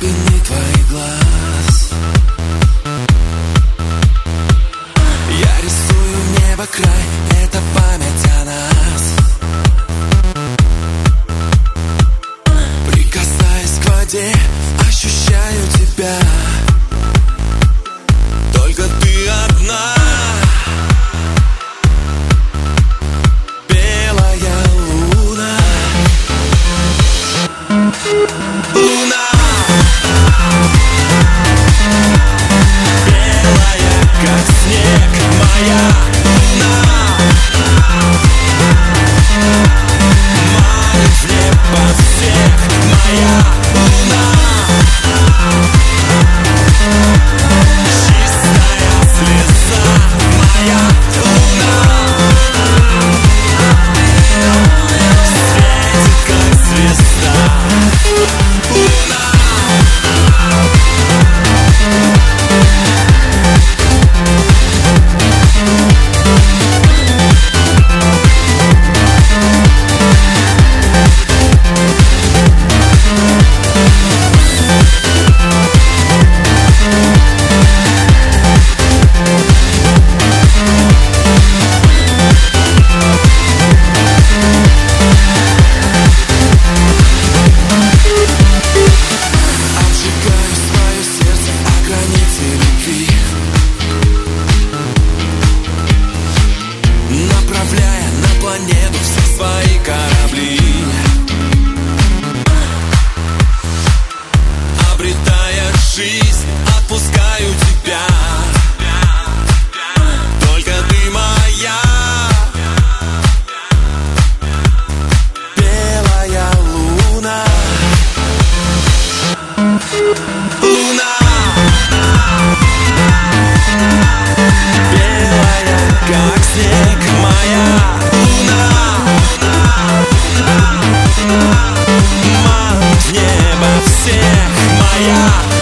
глубины твоих глаз я рисую небо край, это память о нас. Прикасаясь к воде, ощущаю тебя. Только ты одна. Белая луна. Луна. Белая, как снег, моя луна. Манит в небо всех, моя луна. Чистая слеза, моя луна. Светит, как звезда, луна. Направляя на планету все свои корабли, обретая жизнь, отпускаю тебя. Только ты моя. Белая луна. Луна. Белая, как снег, моя луна. Манит в небо всех, моя